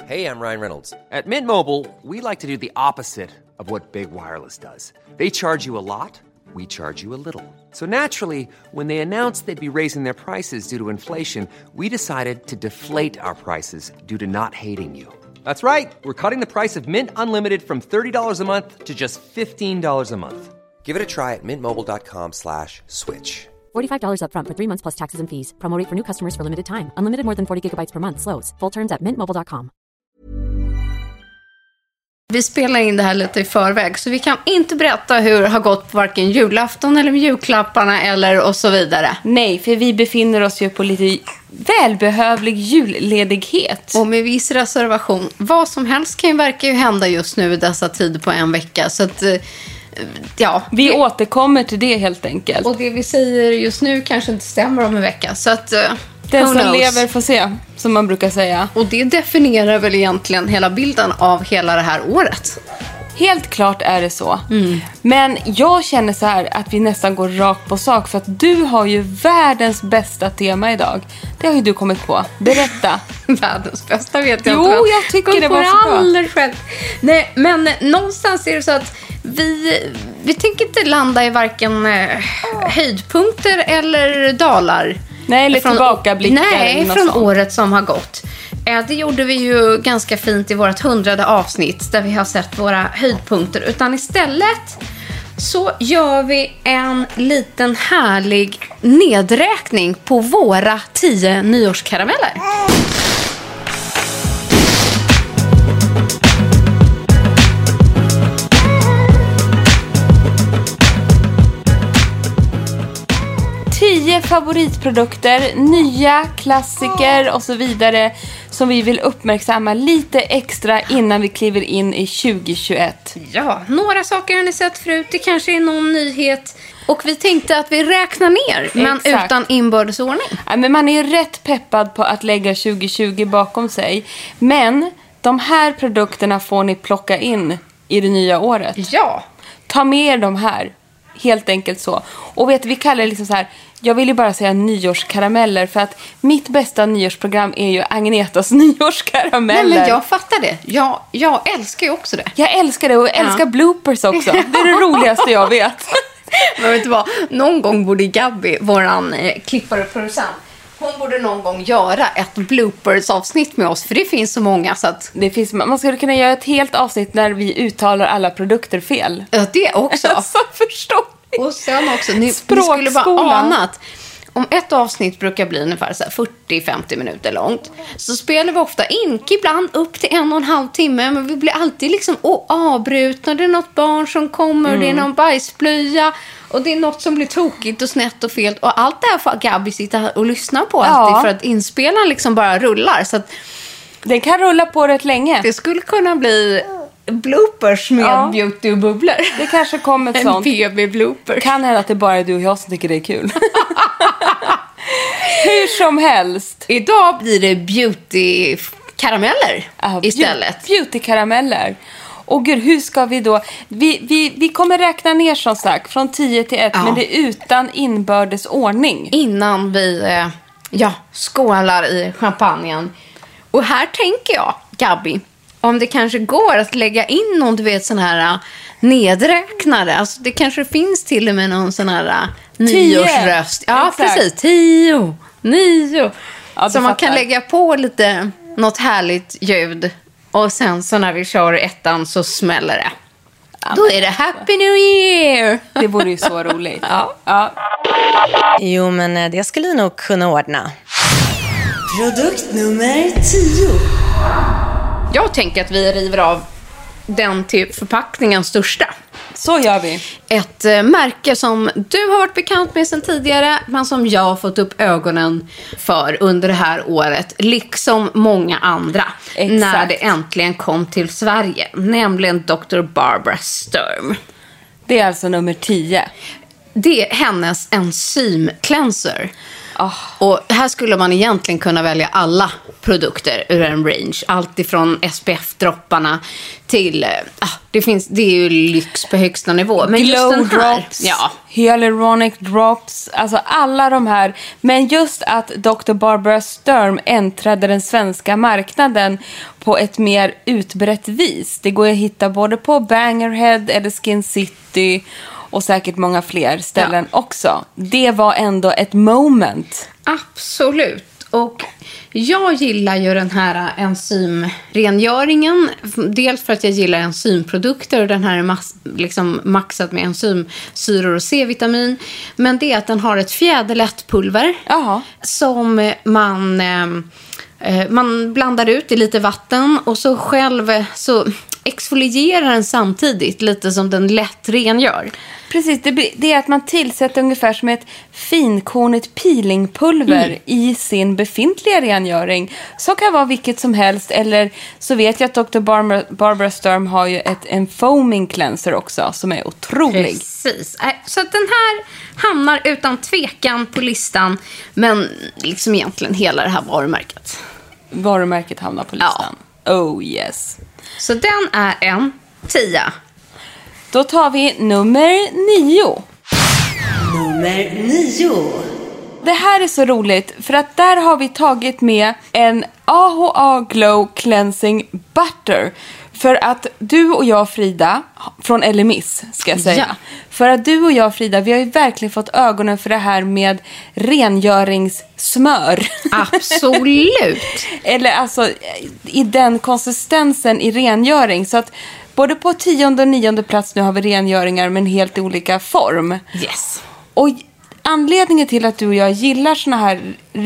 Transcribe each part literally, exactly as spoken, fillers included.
Hey, I'm Ryan Reynolds. At Mint Mobile, we like to do the opposite of what Big Wireless does. They charge you a lot, we charge you a little. So naturally, when they announced they'd be raising their prices due to inflation, we decided to deflate our prices due to not hating you. That's right. We're cutting the price of Mint Unlimited from thirty dollars a month to just fifteen dollars a month. Give it a try at mintmobile.com slash switch. forty-five dollars up front for three months plus taxes and fees. Promo rate for new customers for limited time. Unlimited more than forty gigabytes per month. Slows full terms at mint mobile dot com. Vi spelar in det här lite i förväg, så vi kan inte berätta hur det har gått på varken julafton eller med julklapparna eller och så vidare. Nej, för vi befinner oss ju på lite välbehövlig julledighet. Och med viss reservation. Vad som helst kan ju verka ju hända just nu i dessa tider på en vecka. Så att, ja. Vi det, återkommer till det helt enkelt. Och det vi säger just nu kanske inte stämmer om en vecka. Så att... Den som lever får se, som man brukar säga. Och det definierar väl egentligen hela bilden av hela det här året. Helt klart är det så. Mm. Men jag känner så här att vi nästan går rakt på sak. För att du har ju världens bästa tema idag. Det har ju du kommit på. Berätta. Världens bästa vet jag jo, inte. Jo, jag tycker det var så bra. Själv. Nej, men någonstans är det så att vi, vi tänker inte landa i varken eh, höjdpunkter eller dalar. Nej, eller från, tillbakablickar. Nej, från sånt. Året som har gått. Det gjorde vi ju ganska fint i vårt hundrade avsnitt där vi har sett våra höjdpunkter. Utan istället så gör vi en liten härlig nedräkning på våra tio nyårskarameller. tio favoritprodukter, nya klassiker och så vidare som vi vill uppmärksamma lite extra innan vi kliver in i tjugohundratjugoett. Ja, några saker har ni sett förut. Det kanske är någon nyhet. Och vi tänkte att vi räknar ner, men Exakt. Utan inbördesordning. Ja, men man är rätt peppad på att lägga tjugohundratjugo bakom sig. Men de här produkterna får ni plocka in i det nya året. Ja. Ta med er de här. Helt enkelt så. Och vet vi kallar det liksom så här. Jag vill ju bara säga nyårskarameller. För att mitt bästa nyårsprogram är ju Agnetas nyårskarameller. Nej, men jag fattar det. Jag, jag älskar ju också det. Jag älskar det och jag älskar ja. bloopers också. Det är det roligaste jag vet. Men vet du vad? Någon gång borde Gabby, våran eh, klippare och producent, hon borde någon gång göra ett bloopers-avsnitt med oss. För det finns så många så att... Det finns, man skulle kunna göra ett helt avsnitt där vi uttalar alla produkter fel. Ja, det också. Så förstå. Och sen också, ni, ni skulle bara anat. Om ett avsnitt brukar bli ungefär så här fyrtio till femtio minuter långt, så spelar vi ofta in, ibland upp till en och en halv timme. Men vi blir alltid liksom avbrutna. Det är något barn som kommer, mm. det är någon bajsblöja. Och det är något som blir tokigt och snett och fel. Och allt det här får Gabby sitta här och lyssna på. Ja. Alltid för att inspelaren liksom bara rullar. Så att den kan rulla på rätt länge. Det skulle kunna bli bloopers med ja. beauty och bubblor. Det kanske kommer ett en sånt. En B B-blooper. Kan hända att det bara är du och jag som tycker det är kul. Hur som helst. Idag blir det beauty-karameller ja, istället. Beauty-karameller. Och gud, hur ska vi då... Vi, vi, vi kommer räkna ner som sagt från tio till ett, ja. Men det är utan inbördes ordning. Innan vi eh, ja, skålar i champagnen. Och här tänker jag, Gabby, om det kanske går att lägga in någon, du vet, sån här uh, nedräknare. Alltså det kanske finns till och med någon sån här uh, nyårsröst. Ja, exakt. Precis. Tio, nio. Ja, så man fattar. kan lägga på lite, något härligt ljud. Och sen så när vi kör ettan så smäller det. Ja, då är det Happy New Year. Det vore ju så roligt. Ja. Ja. Jo, men det skulle nog kunna ordna. Produkt nummer tio. Jag tänker att vi river av den till förpackningen största. Så gör vi. Ett eh, märke som du har varit bekant med sedan tidigare, men som jag har fått upp ögonen för under det här året, liksom många andra. Exakt. När det äntligen kom till Sverige, nämligen doktor Barbara Sturm. Det är alltså nummer tio. det är hennes enzym-cleanser. Oh. Och här skulle man egentligen kunna välja alla produkter ur en range. Allt ifrån S P F-dropparna till... Ah, det, finns, det är ju lyx på högsta nivå. Men Glow just den här, drops, ja. Hyaluronic drops, alltså alla de här. Men just att doktor Barbara Sturm äntrade den svenska marknaden på ett mer utbrett vis. Det går att hitta både på Bangerhead eller Skin City och säkert många fler ställen ja. också. Det var ändå ett moment. Absolut. Och jag gillar ju den här enzymrengöringen. Dels för att jag gillar enzymprodukter och den här är mass, liksom maxad med enzymsyror och C-vitamin. Men det är att den har ett fjäderlätt pulver Aha. som man, eh, man blandar ut i lite vatten och så själv så exfolierar den samtidigt lite som den lätt rengör. Precis, det, blir, det är att man tillsätter ungefär som ett finkornigt peelingpulver mm. i sin befintliga rengöring. Så kan vara vilket som helst. Eller så vet jag att doktor Barbara, Barbara Sturm har ju ett, en foaming cleanser också som är otrolig. Precis, så att den här hamnar utan tvekan på listan. Men liksom egentligen hela det här varumärket. Varumärket hamnar på listan. Ja. Oh yes. Så den är en tia. Då tar vi nummer nio. Nummer nio. Det här är så roligt för att där har vi tagit med en A H A Glow Cleansing Butter. För att du och jag, Frida, från Elemis ska jag säga. Ja. För att du och jag, Frida, vi har ju verkligen fått ögonen för det här med rengöringssmör. Absolut. Eller alltså i den konsistensen i rengöring. Så att både på tionde och nionde plats nu har vi rengöringar med en helt olika form. Yes. Och anledningen till att du och jag gillar såna här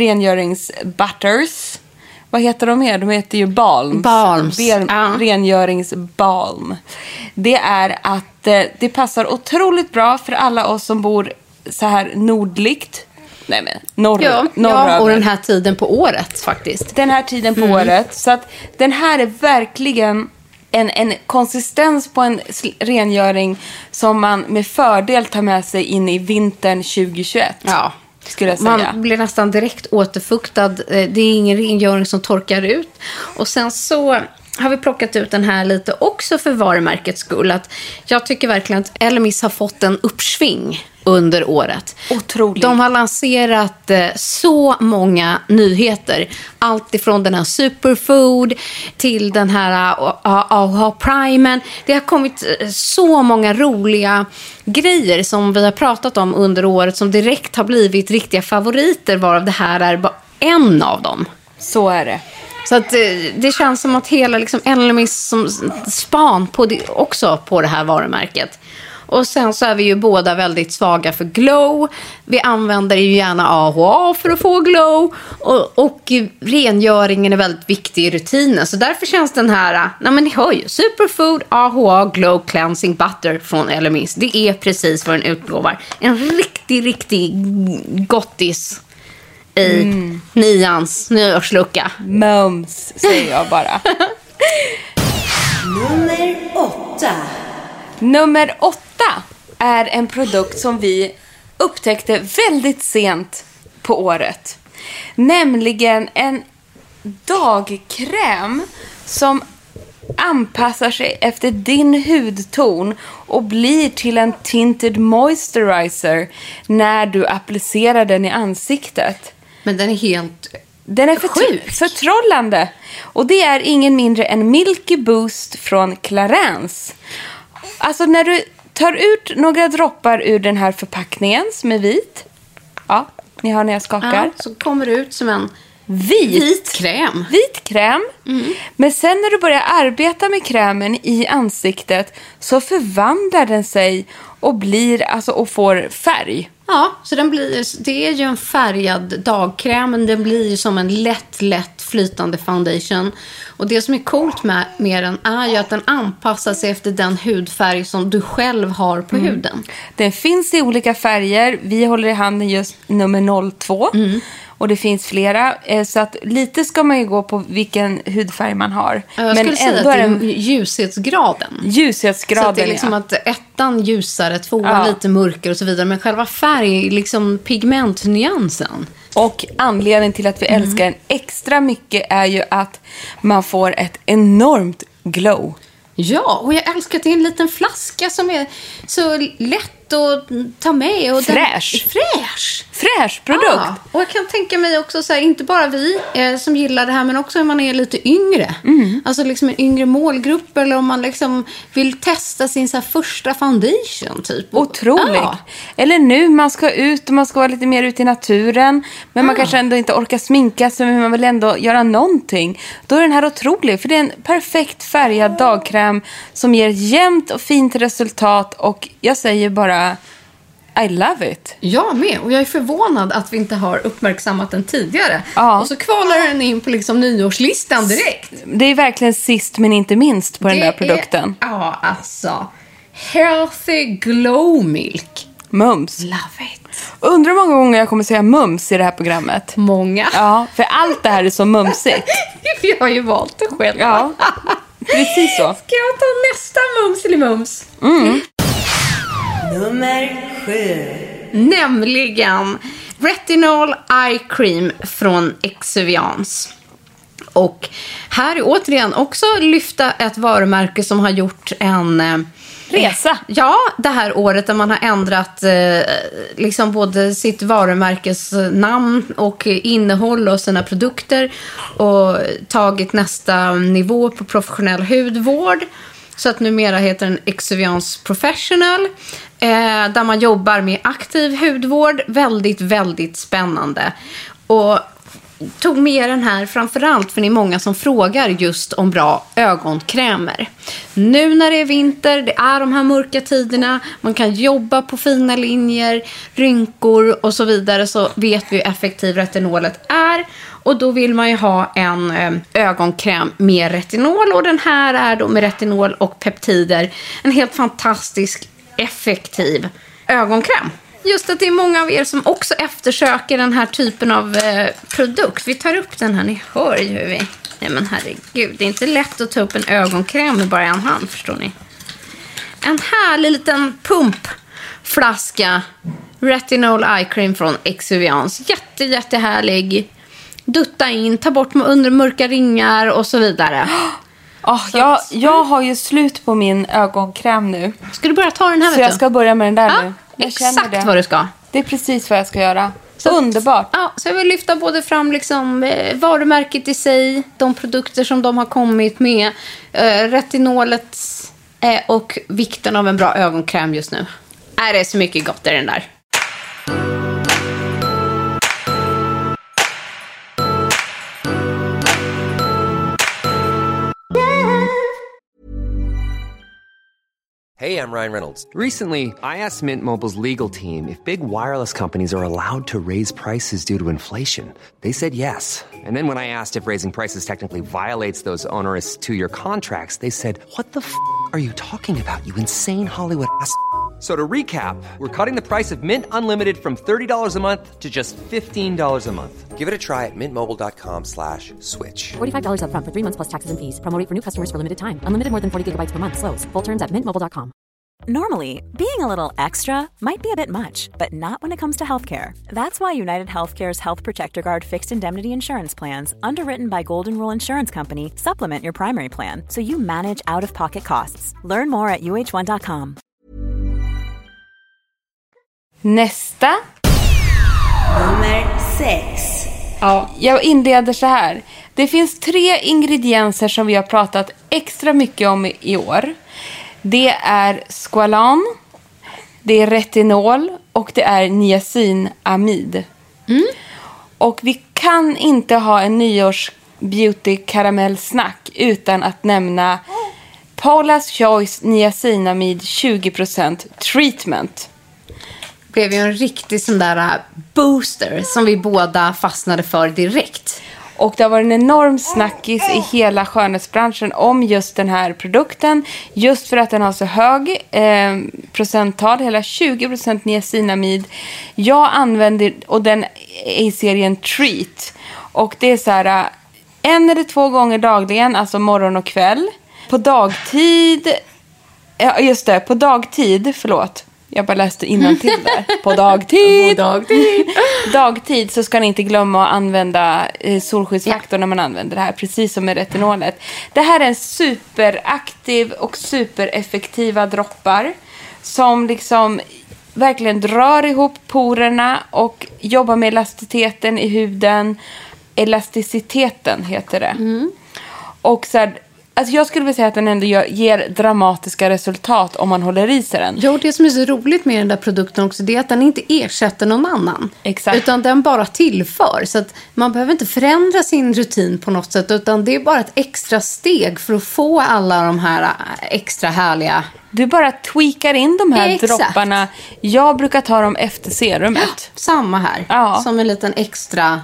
rengöringsbutters, vad heter de mer? De heter ju balms. Balms. Ben, ja. Rengöringsbalm. Det är att eh, det passar otroligt bra för alla oss som bor så här nordligt. Nej men, norr, ja, norröver. Ja, och den här tiden på året faktiskt. Den här tiden på mm. året. Så att den här är verkligen en, en konsistens på en rengöring som man med fördel tar med sig in i vintern tjugohundratjugoett. Ja. Skulle jag säga. Man blir nästan direkt återfuktad. Det är ingen rengöring som torkar ut. Och sen så har vi plockat ut den här lite också för varumärkets skull. Att jag tycker verkligen att Elemis har fått en uppsving under året. Otroligt. De har lanserat eh, så många nyheter. Allt ifrån den här Superfood till den här A H A-primen. Det har kommit eh, så många roliga grejer som vi har pratat om under året som direkt har blivit riktiga favoriter, varav det här är bara en av dem. Så är det. Så att det, det känns som att hela liksom Elemis som span på det, också på det här varumärket. Och sen så är vi ju båda väldigt svaga för glow. Vi använder ju gärna A H A för att få glow. Och, och rengöringen är väldigt viktig i rutinen. Så därför känns den här, nej men ni hör ju, Superfood A H A Glow Cleansing Butter från Elemis. Det är precis vad den utlovar. En riktig, riktig gottis i mm. nians nyårslucka. Mums, säger jag bara. Nummer åtta. Nummer åtta är en produkt som vi upptäckte väldigt sent på året. Nämligen en dagkräm som anpassar sig efter din hudton och blir till en tinted moisturizer när du applicerar den i ansiktet. Men den är helt Den är för förtrollande. Och det är ingen mindre än Milky Boost från Clarins. Alltså när du tar ut några droppar ur den här förpackningen som är vit. Ja, ni hör när jag skakar. Ja, så kommer det ut som en vit, vit kräm. Vit kräm. Mm. Men sen när du börjar arbeta med krämen i ansiktet så förvandlar den sig och blir alltså och får färg. Ja, så den blir, det är ju en färgad dagkräm, men den blir ju som en lätt, lätt flytande foundation. Och det som är coolt med, med den är ju att den anpassar sig efter den hudfärg som du själv har på mm. huden. Den finns i olika färger. Vi håller i handen just nummer noll två. Mm. Och det finns flera. Så att lite ska man ju gå på vilken hudfärg man har. Jag skulle Men säga ändå att det är den ljushetsgraden. Ljushetsgraden, så att det är liksom ja. att ettan ljusare, tvåan ja. lite mörkare och så vidare. Men själva färg, liksom pigmentnyansen. Och anledningen till att vi mm. älskar den extra mycket är ju att man får ett enormt glow. Ja, och jag älskar att det är en liten flaska som är så lätt att ta med. Och fräsch. Den, fräsch. Fräsch produkt. Ja, och jag kan tänka mig också så här, inte bara vi eh, som gillar det här, men också om man är lite yngre. Mm. Alltså liksom en yngre målgrupp, eller om man liksom vill testa sin så här första foundation typ. Otroligt. Ja. Eller nu, man ska ut och man ska vara lite mer ute i naturen, men man ja. kanske ändå inte orkar sminka sig, men man vill ändå göra någonting. Då är den här otrolig, för det är en perfekt färgad dagkräm som ger ett jämnt och fint resultat, och jag säger bara I love it. Jag med, och jag är förvånad att vi inte har uppmärksammat den tidigare. Ja. Och så kvalar den in på liksom nyårslistan direkt. Det är verkligen sist men inte minst på det den där produkten. Är, ja, alltså. Healthy Glow Milk. Mums. Love it. Undrar hur många gånger jag kommer säga mums i det här programmet. Många. Ja, för allt det här är så mumsigt. Vi har ju valt det själv. Ja, precis så. Ska jag ta nästa mums eller mums? Mm. Nummer sju. Nämligen Retinol Eye Cream från Exuviance. Och här är återigen också lyfta ett varumärke som har gjort en eh, resa. Ja, det här året där man har ändrat eh, liksom både sitt varumärkes namn och innehåll och sina produkter, och tagit nästa nivå på professionell hudvård. Så att numera heter den Exuviance Professional, eh, där man jobbar med aktiv hudvård. Väldigt, väldigt spännande. Och tog med den här framförallt för ni är många som frågar just om bra ögonkrämer. Nu när det är vinter, det är de här mörka tiderna, man kan jobba på fina linjer, rynkor och så vidare, så vet vi hur effektiv retinolet är. Och då vill man ju ha en ögonkräm med retinol, och den här är då med retinol och peptider en helt fantastisk effektiv ögonkräm. Just att det är många av er som också eftersöker den här typen av eh, produkt. Vi tar upp den här, ni hör ju hur vi... Nej men herregud, det är inte lätt att ta upp en ögonkräm med bara en hand, förstår ni. En härlig liten pumpflaska Retinol Eye Cream från Exuviance. Jätte, jättehärlig. Dutta in, ta bort under mörka ringar och så vidare. Oh, så jag, att, jag har ju slut på min ögonkräm nu. Ska du börja ta den här? Så jag ska börja med den där ja, nu. Jag exakt det. vad du ska. Det är precis vad jag ska göra. Så underbart. Ja, så jag vill lyfta både fram liksom, eh, varumärket i sig, de produkter som de har kommit med, eh, retinolet eh, och vikten av en bra ögonkräm just nu. Är det är så mycket gott i den där. Hey, I'm Ryan Reynolds. Recently, I asked Mint Mobile's legal team if big wireless companies are allowed to raise prices due to inflation. They said yes. And then when I asked if raising prices technically violates those onerous two-year contracts, they said, what the f*** are you talking about, you insane Hollywood ass f- So to recap, we're cutting the price of Mint Unlimited from thirty dollars a month to just fifteen dollars a month. Give it a try at mintmobile.com slash switch. forty-five dollars up front for three months plus taxes and fees. Promo rate for new customers for limited time. Unlimited more than forty gigabytes per month. Slows full terms at mint mobile dot com. Normally, being a little extra might be a bit much, but not when it comes to healthcare. That's why United Healthcare's Health Protector Guard fixed indemnity insurance plans, underwritten by Golden Rule Insurance Company, supplement your primary plan so you manage out-of-pocket costs. Learn more at u h one dot com. Nästa. Nummer sex. Ja, jag inleder så här. Det finns tre ingredienser som vi har pratat extra mycket om i år. Det är squalan, det är retinol och det är niacinamid. Mm. Och vi kan inte ha en nyårs beauty karamellsnack utan att nämna Paula's Choice niacinamid tjugo procent treatment. Det blev ju en riktig sån där booster som vi båda fastnade för direkt. Och det har varit en enorm snackis i hela skönhetsbranschen om just den här produkten. Just för att den har så hög eh, procenttal, hela tjugo procent niacinamid. Jag använder, och den är i serien Treat. Och det är så här, en eller två gånger dagligen, alltså morgon och kväll. På dagtid, ja just det, på dagtid, förlåt. Jag bara läste innantill där. På dagtid. På dagtid. dagtid så ska ni inte glömma att använda eh, solskyddsfaktor när man använder det här. Precis som med retinolet. Det här är en superaktiv och supereffektiva droppar. Som liksom verkligen drar ihop porerna och jobbar med elasticiteten i huden. Elasticiteten heter det. Mm. Och så här, alltså jag skulle vilja säga att den ändå gör, ger dramatiska resultat om man håller i sig den. Jo, det som är så roligt med den där produkten också, det är att den inte ersätter någon annan. Exakt. Utan den bara tillför. Så att man behöver inte förändra sin rutin på något sätt, utan det är bara ett extra steg för att få alla de här extra härliga... Du bara tweakar in de här Exakt. dropparna. Jag brukar ta dem efter serumet. Ja, samma här. Ja. Som en liten extra...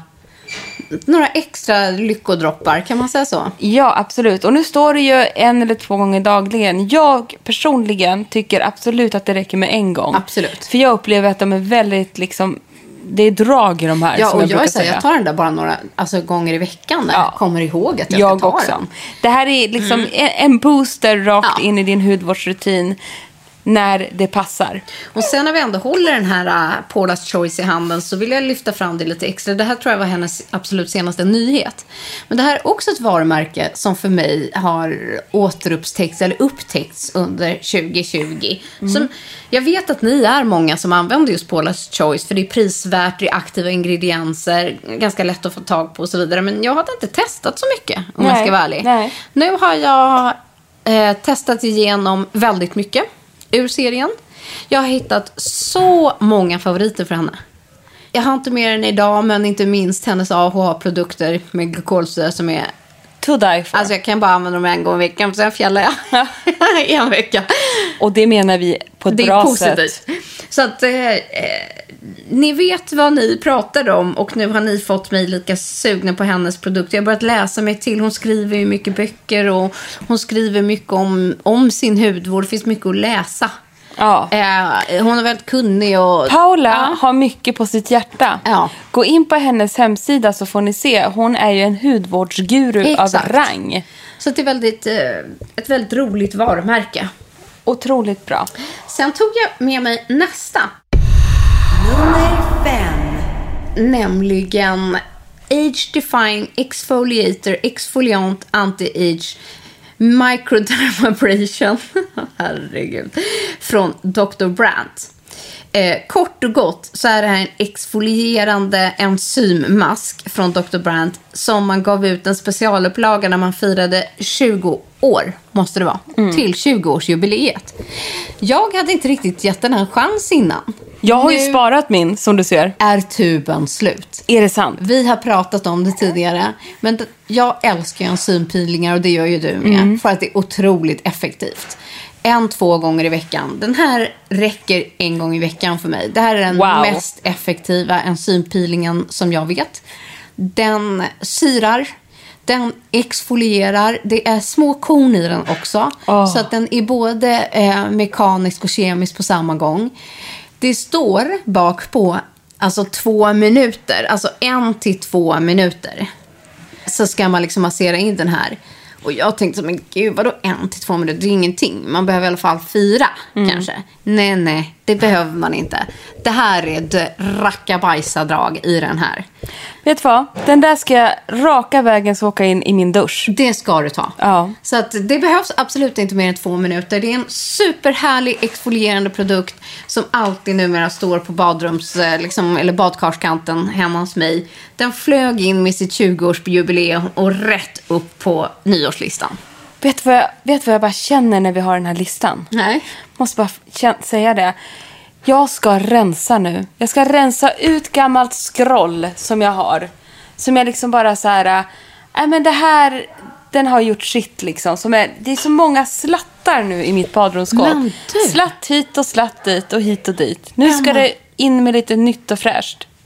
Några extra lyckodroppar, kan man säga så? Ja, absolut. Och nu står det ju en eller två gånger dagligen. Jag personligen tycker absolut att det räcker med en gång. Absolut. För jag upplever att de är väldigt liksom... Det är drag i de här. Ja, som och jag, jag, brukar är så här, säga. jag tar den där bara några alltså, gånger i veckan när Ja. jag kommer ihåg att jag, Jag ska ta också. den. Det här är liksom mm. en, en booster rakt Ja. in i din hudvårdsrutin när det passar. Och sen när vi ändå håller den här uh, Paula's Choice i handen så vill jag lyfta fram det lite extra. Det här tror jag var hennes absolut senaste nyhet. Men det här är också ett varumärke som för mig har återupptäckts eller upptäckts under tjugo tjugo. Mm. Som, jag vet att ni är många som använder just Paula's Choice för det är prisvärt, det är aktiva ingredienser, ganska lätt att få tag på och så vidare. Men jag hade inte testat så mycket om Nej. jag ska vara ärlig. Nej. Nu har jag eh, testat igenom väldigt mycket ur serien. Jag har hittat så många favoriter för henne. Jag har inte mer än idag, men inte minst hennes A H A-produkter med glykolsyra som är... To die for. Alltså jag kan bara använda dem en gång i veckan, för sen fjällar jag i en vecka. Och det menar vi på ett Det bra är positivt. sätt. Så att eh, eh, ni vet vad ni pratar om och nu har ni fått mig lika sugna på hennes produkter. Jag har börjat läsa mig till. Hon skriver ju mycket böcker och hon skriver mycket om, om sin hudvård. Det finns mycket att läsa. Ja. Eh, hon är väldigt kunnig och... Paula Ja. har mycket på sitt hjärta. Ja. Gå in på hennes hemsida så får ni se. Hon är ju en hudvårdsguru Exakt. av rang. Så det är väldigt, eh, ett väldigt roligt varumärke. Otroligt bra. Sen tog jag med mig nästa. Nummer fem. Nämligen Age Defying Exfoliator Exfoliant Anti-Age Microdermabrasion. Herregud. Från doktor Brandt. Eh, kort och gott så är det här en exfolierande enzymmask från doktor Brandt som man gav ut en specialupplaga när man firade tjugo år, måste det vara, mm. till tjugo-årsjubileet. Jag hade inte riktigt gett den här en chans innan. Jag har Nu ju sparat min, som du ser. är tuben slut. Är det sant? Vi har pratat om det tidigare, men det, jag älskar ju enzympeelingar och det gör ju du med, mm. för att det är otroligt effektivt. En, två gånger i veckan. Den här räcker en gång i veckan för mig. Det här är den wow. mest effektiva enzympeelingen som jag vet. Den syrar, den exfolierar. Det är små korn i den också. Oh. Så att den är både eh, mekanisk och kemisk på samma gång. Det står bak på alltså två minuter. Alltså en till två minuter. Så ska man liksom massera in den här. Och jag tänkte, men gud, vadå en till två minuter? Det är ingenting. Man behöver i alla fall fyra, mm. kanske. Nej, nej, det behöver man inte. Det här är ett rackabajsadrag i den här. Vet du vad? Den där ska jag raka vägen så åka in i min dusch. Det ska du ta. Ja. Så att det behövs absolut inte mer än två minuter. Det är en superhärlig exfolierande produkt som alltid numera står på badrums, liksom, eller badkarskanten hemma hos mig. Den flög in med sitt tjugo-årsjubileum och rätt upp på nyårslistan. Vet du vad jag, vet vad jag bara känner när vi har den här listan? Nej. Måste bara känna, säga det. Jag ska rensa nu. Jag ska rensa ut gammalt scroll som jag har. Som jag liksom bara så här... Nej, men det här... Den har gjort shit liksom. Som är, det är så många slattar nu i mitt badrumsskåp. Slatt hit och slatt dit och hit och dit. Nu ska det in med lite nytt och fräscht.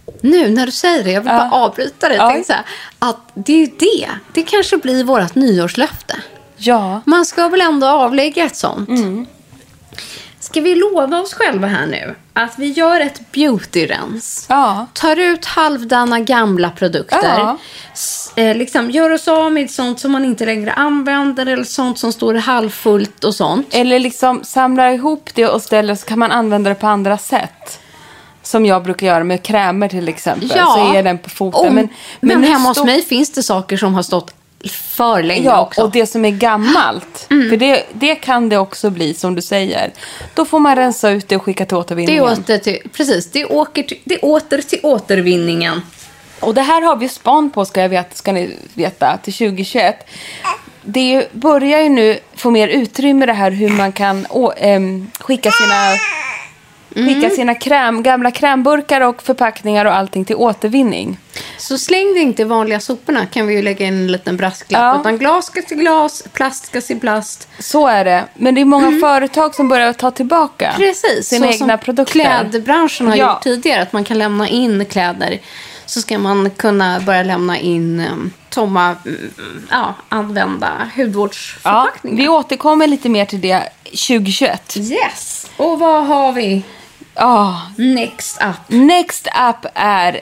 nu när du säger det, jag vill Ja. bara avbryta det. Ja. Ja. Så här, att det är ju det. Det kanske blir vårt nyårslöfte. Ja. Man ska väl ändå avlägga ett sånt. Mm. Ska vi lova oss själva här nu att vi gör ett beauty-rens? Ja. Tar ut halvdana gamla produkter. Ja. S- eh, liksom, gör oss av med sånt som man inte längre använder. Eller sånt som står halvfullt och sånt. Eller liksom samla ihop det och ställa så kan man använda det på andra sätt. Som jag brukar göra med krämer till exempel. Ja. Så är den på foten. Och, men men nu hemma stå- hos mig finns det saker som har stått för länge Ja, också. och det som är gammalt. Mm. För det, det kan det också bli, som du säger. Då får man rensa ut det och skicka till det återvinningen. är åter till, precis, det är, åker till, det är åter till återvinningen. Och det här har vi span på, ska, jag veta, ska ni veta, till tjugo tjugoett. Det är ju, börjar ju nu få mer utrymme det här hur man kan å, äm, skicka sina... Skicka sina kräm, gamla krämburkar och förpackningar och allting till återvinning. Så släng det inte i vanliga soporna, kan vi ju lägga in en liten brasklapp. Ja. Utan glas ska till glas, plast ska till plast. Så är det. Men det är många företag som börjar ta tillbaka Precis, sina så egna som produkter. klädbranschen har Ja. gjort tidigare. Att man kan lämna in kläder. Så ska man kunna börja lämna in um, tomma, mm, ja, använda Ja, hudvårdsförpackningar. vi återkommer lite mer till det tjugo tjugoett. Yes! Och vad har vi Ja, next up? next up är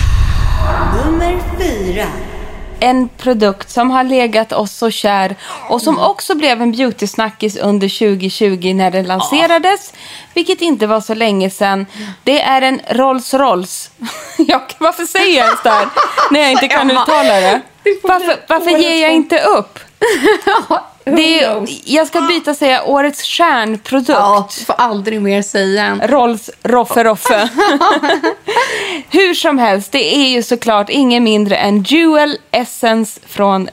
Nummer fyra. en produkt som har legat oss så kär och som också blev en beauty-snackis under tjugo tjugo när den lanserades, vilket inte var så länge sedan. Det är en Rolls Royce. Jag, varför säger jag ens det här när jag inte kan uttala det? Varför, varför ger jag inte upp? Det är, jag ska byta säga årets stjärnprodukt. Ja, får aldrig mer säga än. Rolls Roffe Roffe. Hur som helst, det är ju såklart ingen mindre än Dual Essence från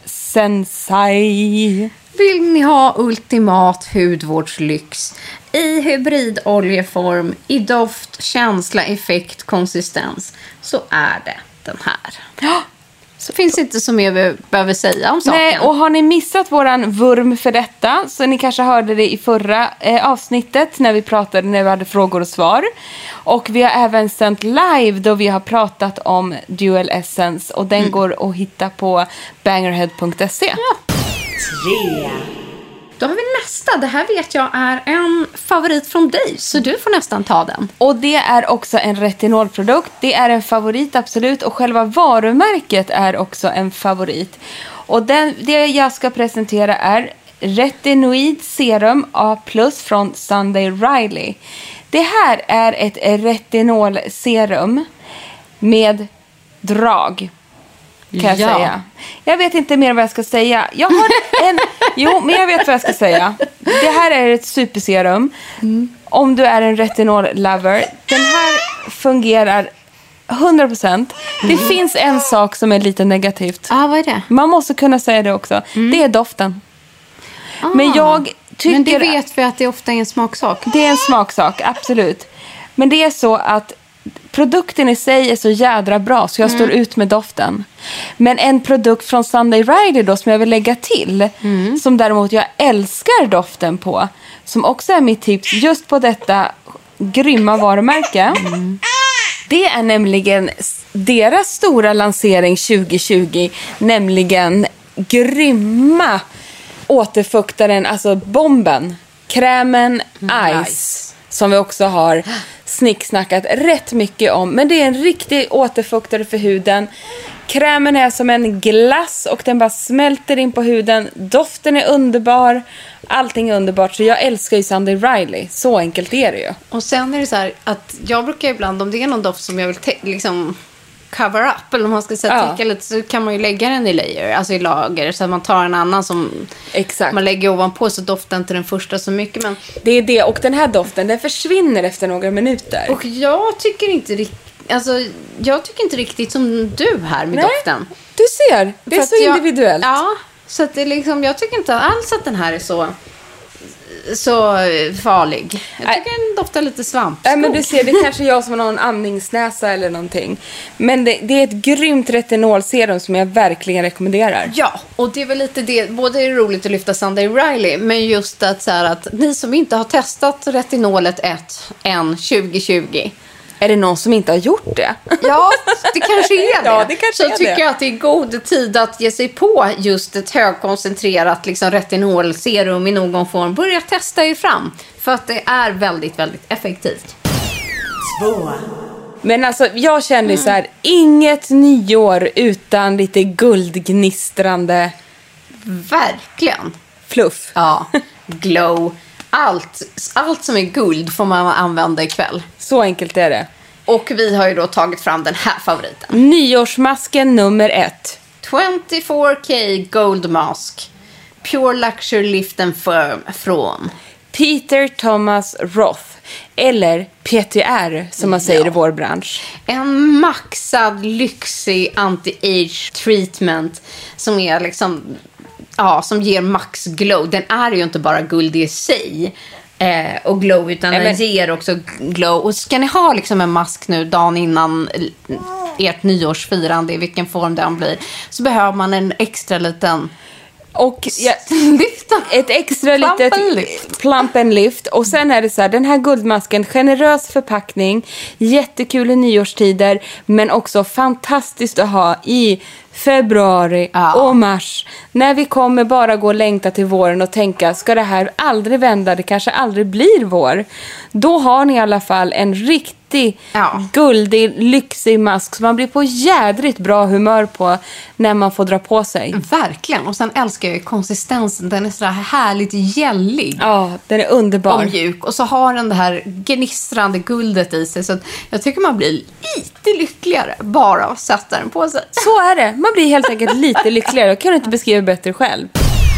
Sensai. Vill ni ha ultimat hudvårdslyx i hybridoljeform, i doft, känsla, effekt, konsistens, så är det den här. Ja. Så finns inte så mer vi behöver säga om saken. Nej, och har ni missat våran vurm för detta, så ni kanske hörde det i förra eh, avsnittet när vi pratade, när vi hade frågor och svar. Och vi har även sänt live då vi har pratat om Dual Essence, och den mm. går att hitta på bangerhead punkt se. Ja. Tre. Då har vi nästa. Det här vet jag är en favorit från dig, så du får nästan ta den. Och det är också en retinolprodukt. Det är en favorit, absolut. Och själva varumärket är också en favorit. Och den, det jag ska presentera är Retinoid Serum A plus från Sunday Riley. Det här är ett retinolserum med drag, kan jag Ja. säga. Jag vet inte mer vad jag ska säga. Jag har en... Jo, men jag vet vad jag ska säga. Det här är ett superserum. Mm. Om du är en retinol-lover. Den här fungerar hundra procent. Det mm. finns en sak som är lite negativt. Ah, vad är det? Man måste kunna säga det också. Mm. Det är doften. Ah. Men jag tycker... Men det vet vi att det ofta är en smaksak. Det är en smaksak, absolut. Men det är så att produkten i sig är så jädra bra så jag mm. står ut med doften. Men en produkt från Sunday Riley då som jag vill lägga till, mm. som däremot jag älskar doften på, som också är mitt tips just på detta grymma varumärke. Mm. Det är nämligen deras stora lansering tjugo tjugo, nämligen grymma återfuktaren, alltså bomben, krämen mm. Ice. Ice. Som vi också har snicksnackat rätt mycket om. Men det är en riktig återfuktare för huden. Krämen är som en glass och den bara smälter in på huden. Doften är underbar. Allting är underbart. Så jag älskar ju Sunday Riley. Så enkelt är det ju. Och sen är det så här att jag brukar ibland, om det är någon doft som jag vill te- liksom cover up, eller om man ska säga Ja. täcka lite, så kan man ju lägga den i layer, alltså i lager, så att man tar en annan som Exakt. man lägger ovanpå, så doftar inte den första så mycket. Men... Det är det, och den här doften, den försvinner efter några minuter. Och jag tycker inte riktigt, alltså jag tycker inte riktigt som du här med Nej, doften. Du ser, det är För så att jag, individuellt. Ja, så att det liksom, jag tycker inte alls att den här är så så farlig. Jag tycker den doftar lite svamp. Nej, men du ser, det är kanske jag som har någon andningsnäsa eller någonting. Men det, det är ett grymt retinolserum som jag verkligen rekommenderar. Ja, och det är väl lite det, både är det roligt att lyfta Sunday Riley, men just att så här att ni som inte har testat retinolet ett än tjugo tjugo, Är det någon som inte har gjort det? Ja, det kanske är det. Ja, det kanske så är tycker det. jag att det är god tid att ge sig på just ett högkoncentrerat liksom, retinolserum i någon form. Börja testa er fram. För att det är väldigt, väldigt effektivt. Två. Men alltså, jag kände så här, inget nyår utan lite guldgnistrande Verkligen. fluff. Ja, glow. Allt, allt som är guld får man använda ikväll. Så enkelt är det. Och vi har ju då tagit fram den här favoriten. Nyårsmasken nummer ett. tjugofyra K Gold Mask. Pure Luxury Lift and Firm från Peter Thomas Roth. Eller P T R som man säger Ja. i vår bransch. en maxad, lyxig anti-age treatment som är liksom, ja, som ger max glow. Den är ju inte bara guld i sig eh, och glow, utan Nej, den men- ger också glow. Och ska ni ha liksom en mask nu dagen innan ert nyårsfirande, i vilken form den blir, så behöver man en extra liten Och ja, lyfta. ett extra Plump litet and lift. plump and lift. Och sen är det så här, den här guldmasken, generös förpackning, jättekul i nyårstider, men också fantastiskt att ha i februari Ja. och mars. När vi kommer bara gå och längta till våren och tänka, ska det här aldrig vända, det kanske aldrig blir vår. Då har ni i alla fall en riktig Ja. guldig, lyxig mask som man blir på jädrigt bra humör på när man får dra på sig. Verkligen. Och sen älskar jag ju konsistensen. Den är så här härligt gällig. Ja, den är underbar. Och mjuk. Och så har den det här gnistrande guldet i sig. Så att jag tycker man blir lite lyckligare bara att sätta den på sig. Så är det. Man blir helt enkelt lite lyckligare. Jag kan inte beskriva bättre själv.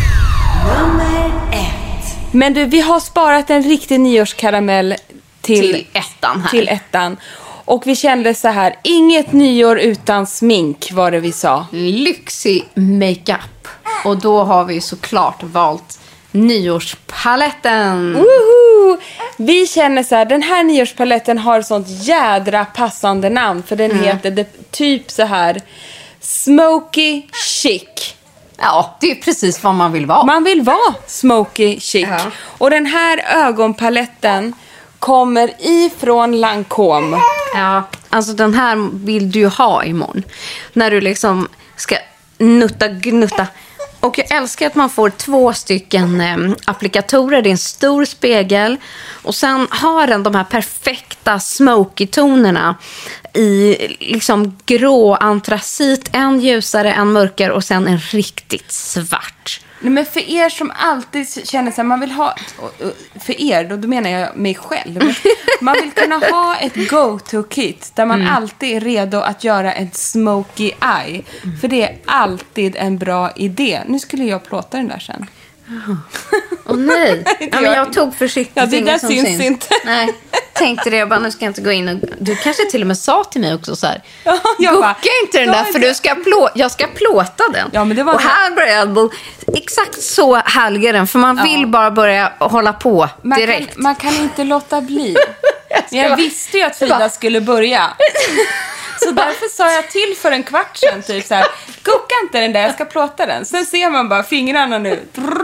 Nummer ett. Men du, vi har sparat en riktig nyårskaramell till, Till ettan här. till ettan. Och vi kände så här, inget nyår utan smink var det vi sa. Lyxig makeup. Och då har vi såklart valt nyårspaletten. Woho! Vi känner så här, den här nyårspaletten har sånt jädra passande namn. För den heter det, typ så här smoky chic. Ja, det är precis vad man vill vara. Man vill vara smoky chic. Ja. Och den här ögonpaletten kommer ifrån Lancôme. Ja, alltså den här vill du ju ha imorgon. När du liksom ska nutta, gnutta. Och jag älskar att man får två stycken eh, applikatorer. Det är en stor spegel. Och sen har den de här perfekta smoky-tonerna i liksom grå antracit. En ljusare, en mörkare och sen en riktigt svart. Nej, men för er som alltid känner sig man vill ha, för er, då, då menar jag mig själv. Man vill kunna ha ett go-to-kit där man mm. alltid är redo att göra en smoky eye. Mm. För det är alltid en bra idé. Nu skulle jag plåta den där sen. Åh oh, nej. Ja, men jag tog försiktigt. Ja, det där som syns, syns inte. Nej, tänkte det. Jag bara, nu ska jag inte gå in. Och, du kanske till och med sa till mig också så här. Ja, jag Gucka bara, inte den där, för du ska plå, jag ska plåta den. Ja, men det var och det. här börjar jag bo. Exakt så härligar den. För man Ja. vill bara börja hålla på man direkt. Kan, man kan inte låta bli. jag, Men jag visste ju att Frida bara... skulle börja. Så därför sa jag till för en kvart sedan typ så här, gucka inte den där, jag ska plåta den. Sen ser man bara fingrarna nu.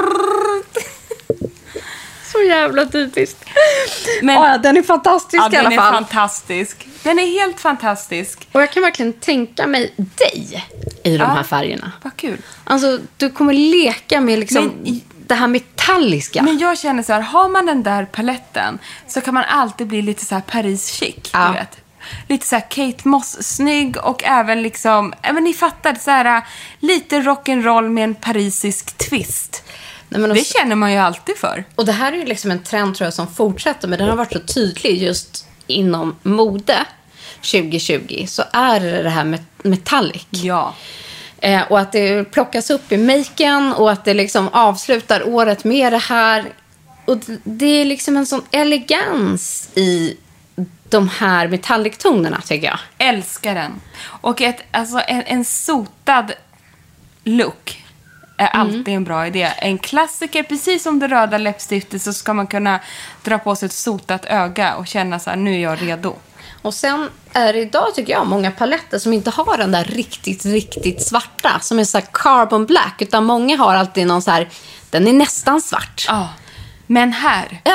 Så jävla typiskt. Men, oh, ja, den är fantastisk ja, i alla den är fall. fantastisk. Den är helt fantastisk. Och jag kan verkligen tänka mig dig i de Ja. här färgerna. Vad kul. Alltså, du kommer leka med liksom Men- det här metalliska. Men jag känner så här, har man den där paletten så kan man alltid bli lite så här Paris chic, Ja. du vet. Lite så här Kate Moss-snygg och även liksom, även ni fattar, så här lite rock'n'roll med en parisisk twist. Nej, men Det också, känner man ju alltid för. och det här är ju liksom en trend tror jag som fortsätter, men den har varit så tydlig just inom mode tjugo tjugo. Så är det det här med metallic. Ja. Eh, och att det plockas upp i maken och att det liksom avslutar året med det här. Och det är liksom en sån elegans i de här metallic-tonerna, tycker jag. Älskar den. Och ett, alltså en, en sotad look är alltid en bra idé. En klassiker, precis som det röda läppstiftet, så ska man kunna dra på sig ett sotat öga och känna så här, nu är jag redo. Och sen är det idag, tycker jag, många paletter som inte har den där riktigt, riktigt svarta. Som är så här carbon black. Utan många har alltid någon så här, den är nästan svart. Ja. Men här, Ja,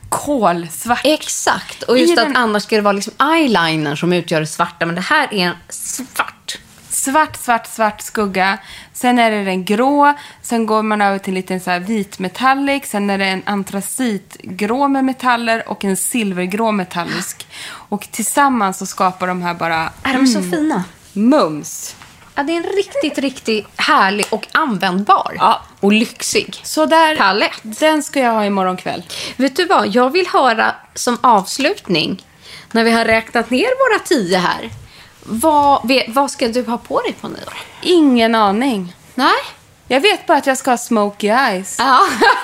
kolsvart. Exakt. Och just I att den... annars ska det vara liksom eyeliner som utgör det svarta. Men det här är en svart. Svart, svart, svart skugga. Sen är det den grå. Sen går man över till lite så här vit metallic. Sen är det en antracitgrå med metaller och en silvergrå metallisk. Och tillsammans så skapar de här bara... Är de så fina? Mums. Ja, det är en riktigt, riktigt härlig och användbar. Ja. Och lyxig. Så där, palett. Den ska jag ha imorgon kväll. Vet du vad? Jag vill höra som avslutning, när vi har räknat ner våra tio här. Vad, vad ska du ha på dig på nyår? Ingen aning. Nej? Jag vet bara att jag ska ha smoky eyes. Ja.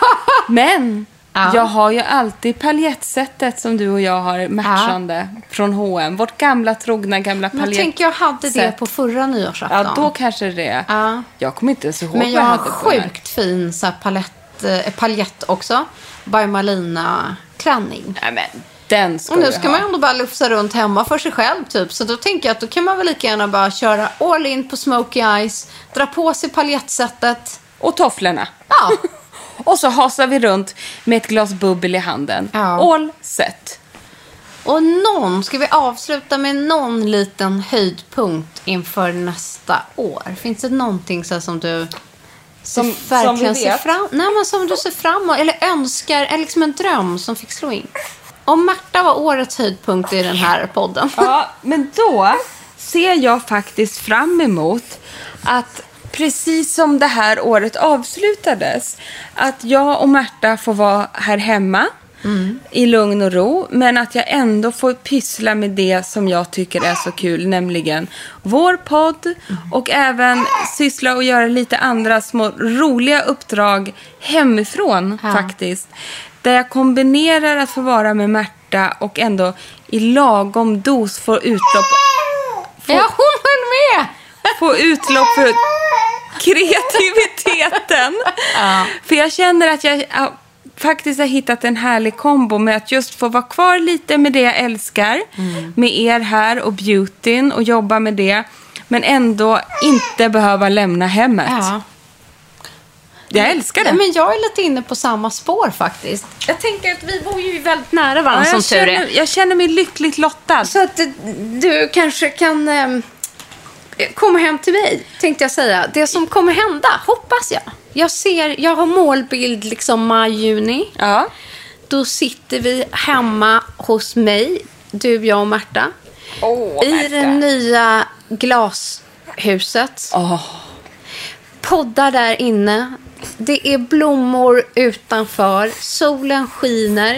Men ja. jag har ju alltid paljettsättet som du och jag har matchande ja. från H och M. Vårt gamla, trogna, gamla paljett. Jag tänker jag hade det på förra nyårsafton. Ja, då kanske det. Ja. Jag kommer inte så ihåg. Men jag har hade sjukt fin så här, palett, eh, paljett också. By Malina klänning. Nej, men den ska Och nu du ska ha. man ändå bara lufsa runt hemma för sig själv typ. Så då tänker jag att då kan man väl lika gärna bara köra all in på smoky eyes. Dra på sig paljettsättet. Och tofflorna. Ja. Och så hasar vi runt med ett glas bubbel i handen. Ja. All set. Och någon, ska vi avsluta med någon liten höjdpunkt inför nästa år? Finns det någonting så som du som, verkligen som vi ser vet. fram, nej, men som du ser fram emot eller önskar, eller liksom en dröm som fick slå in? Om Märta var årets höjdpunkt i den här podden. Ja, men då ser jag faktiskt fram emot att precis som det här året avslutades, att jag och Märta får vara här hemma mm. i lugn och ro, men att jag ändå får pyssla med det som jag tycker är så kul, nämligen vår podd mm. och även syssla och göra lite andra små roliga uppdrag hemifrån ja. faktiskt. Där jag kombinerar att få vara med Märta och ändå i lagom dos få utlopp. Få, ja, hon höll med! Få utlopp för kreativiteten. Ja. För jag känner att jag ja, faktiskt har hittat en härlig kombo med att just få vara kvar lite med det jag älskar. Mm. Med er här och beautyn och jobba med det. Men ändå inte behöva lämna hemmet. Ja. Jag älskar det. Men jag är lite inne på samma spår faktiskt. Jag tänker att vi bor ju väldigt nära varandra ja, som tur är. Jag känner mig lyckligt lottad. Så att du kanske kan eh, komma hem till mig, tänkte jag säga. Det som kommer hända, hoppas jag. Jag ser, jag har målbild liksom maj-juni. Ja. Då sitter vi hemma hos mig, du, jag och Märta. Oh, I Märta. det nya glashuset. Oh. Poddar där inne. Det är blommor utanför. Solen skiner.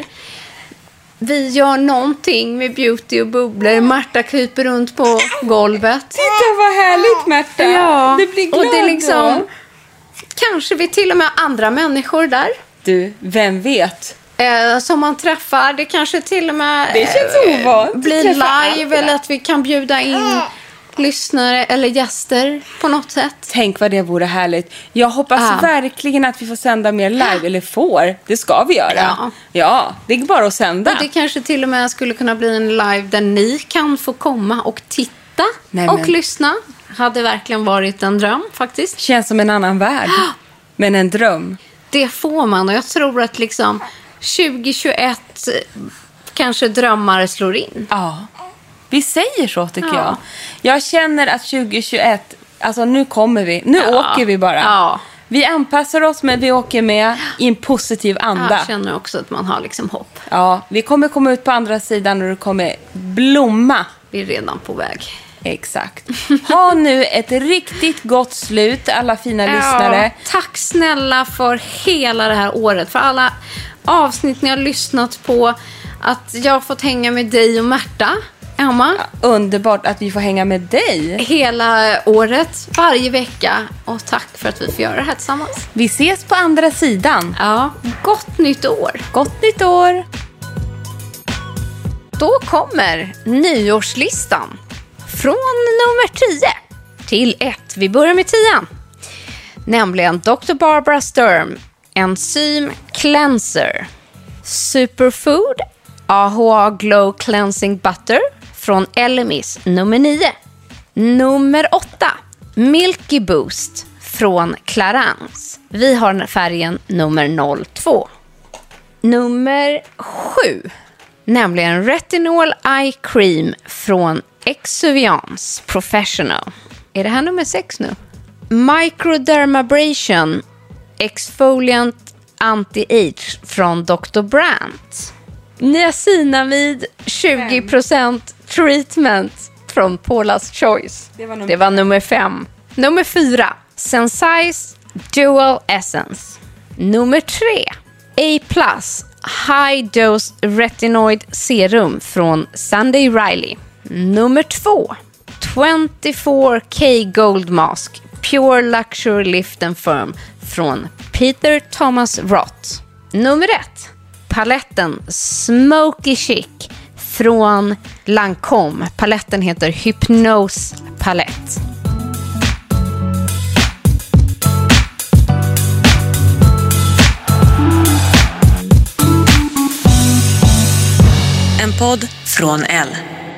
Vi gör någonting med beauty och bubblor. Märta kryper runt på golvet. Titta vad härligt, Märta. Ja. Det blir glad och det är liksom då. Kanske vi till och med har andra människor där. Du, vem vet? Eh, som man träffar. Det kanske till och med det känns ovant. eh, blir live. Eller att vi kan bjuda in lyssnare eller gäster på något sätt. Tänk vad det vore härligt. Jag hoppas ja. verkligen att vi får sända mer live. Eller får. Det ska vi göra. Ja, ja det är bara att sända. Och det kanske till och med skulle kunna bli en live där ni kan få komma och titta. Nej, och men... lyssna. Hade verkligen varit en dröm faktiskt. Känns som en annan värld. Men en dröm. Det får man. Och jag tror att liksom tjugohundratjugoett kanske drömmar slår in. Ja. Vi säger så tycker ja. jag. Jag känner att tjugohundratjugoett, alltså nu kommer vi. Nu ja. åker vi bara. Ja. Vi anpassar oss, men vi åker med i en positiv anda. Jag känner också att man har liksom hopp. Ja, vi kommer komma ut på andra sidan och det kommer blomma. Vi är redan på väg. Exakt. Ha nu ett riktigt gott slut, alla fina ja, lyssnare. Tack snälla för hela det här året. För alla avsnitt ni har lyssnat på. Att jag har fått hänga med dig och Märta. Emma. Ja, underbart att vi får hänga med dig. Hela året, varje vecka. Och tack för att vi får göra det här tillsammans. Vi ses på andra sidan. Ja, gott nytt år. Gott nytt år. Då kommer nyårslistan. Från nummer tio till ett. Vi börjar med tian. Nämligen doktor Barbara Sturm Enzym Cleanser. Superfood A H A Glow Cleansing Butter från L M S nummer nio. Nummer åtta. Milky Boost från Clarins. Vi har färgen nummer noll två. Nummer sju. Nämligen Retinol Eye Cream från Exuviance Professional. Är det här nummer sex nu? Microdermabrasion Exfoliant Anti-Age från doktor Brandt. Niacinamid tjugo procent Treatment från Paula's Choice. Det var, det var nummer fem. Nummer fyra. Sensai's Dual Essence. Nummer tre. A plus High Dose Retinoid Serum från Sunday Riley. Nummer två. tjugofyra K Gold Mask Pure Luxury Lift and Firm från Peter Thomas Roth. Nummer ett. Paletten Smoky Chic från Lancome. Paletten heter Hypnose Palette. En podd från Elle.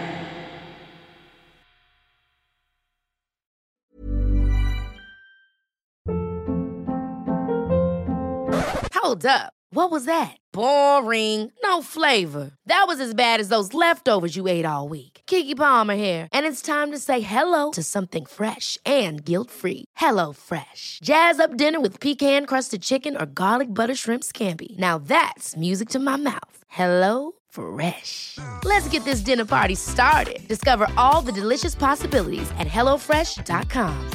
Hold up. What was that? Boring. No flavor. That was as bad as those leftovers you ate all week. Keke Palmer here, and it's time to say hello to something fresh and guilt-free. Hello Fresh. Jazz up dinner with pecan-crusted chicken or garlic butter shrimp scampi. Now that's music to my mouth. Hello Fresh. Let's get this dinner party started. Discover all the delicious possibilities at hello fresh dot com.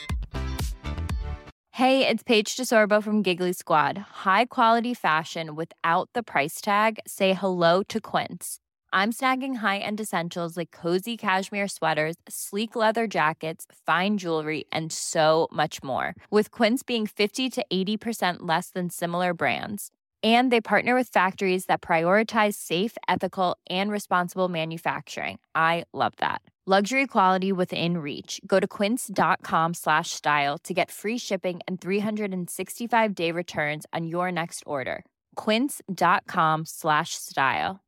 Hey, it's Paige DeSorbo from Giggly Squad. High quality fashion without the price tag. Say hello to Quince. I'm snagging high-end essentials like cozy cashmere sweaters, sleek leather jackets, fine jewelry, and so much more. With Quince being fifty to eighty percent less than similar brands. And they partner with factories that prioritize safe, ethical, and responsible manufacturing. I love that. Luxury quality within reach. Go to quince.com slash style to get free shipping and three sixty-five day returns on your next order. Quince.com slash style.